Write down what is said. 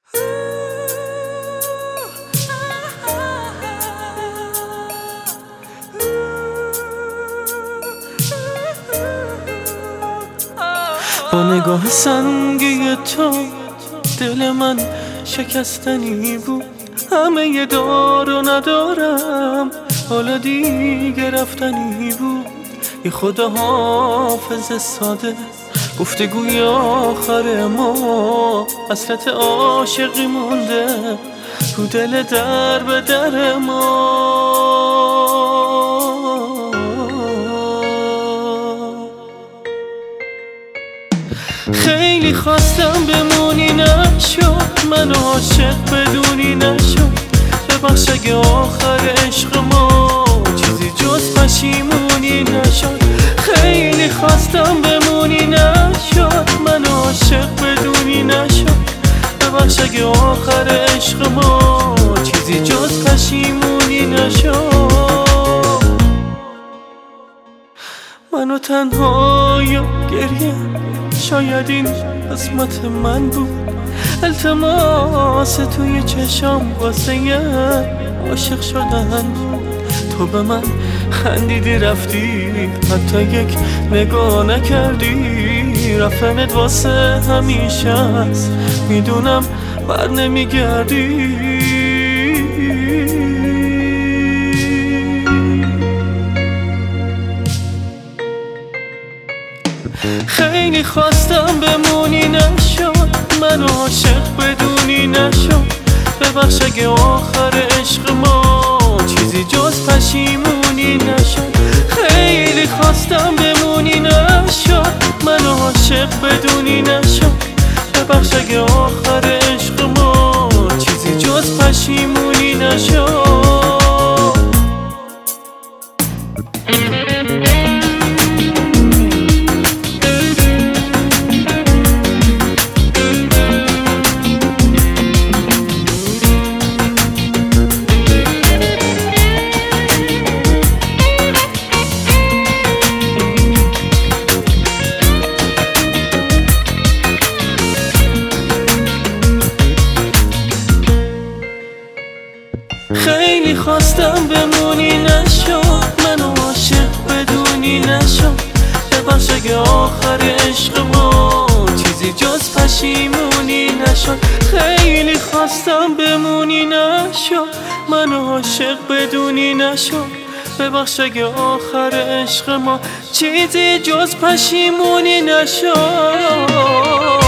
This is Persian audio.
با نگاه سنگی تو دل من شکستنی بود. همه دار و ندارم، حالا دیگه رفتنی بود. یه خدا حافظ ساده گفتگوی آخر ما، حسرت عاشقی مونده تو دل در به در ما. خیلی خواستم بمونی نشد، من عاشق بدونی نشد. ببخش اگه آخر عشق ما چیزی جز پشیمونی نشد. خیلی خواستم بمونی نشد، من عاشق بدونی نشد. ببخش اگه آخر عشق ما چیزی جز پشیمونی نشد. منو تنها یا گریه، شاید این قسمت من بود. التماس توی چشام واسه عاشق شدن. تو به من خندیدی رفتی، حتی یک نگاه نکردی. رفتنت واسه همیشه است، میدونم بر نمیگردی. خیلی خواستم بمونی نشد، من عاشق بدونی نشد. ببخش اگه آخر عشق ما چیزی جز پشیمونی نشد. خیلی خواستم بمونی نشد، من عاشق بدونی نشد. ببخش اگه آخر عشق ما چیزی جز پشیمونی نشد. خیلی خواستم بمونی نشد، من عاشق بدونی نشد. ببخش اگه آخر عشق ما چیزی جز پشیمونی نشد. خیلی خواستم بمونی نشد، من عاشق بدونی نشد. ببخش اگه آخر عشق ما چیزی جز پشیمونی نشد.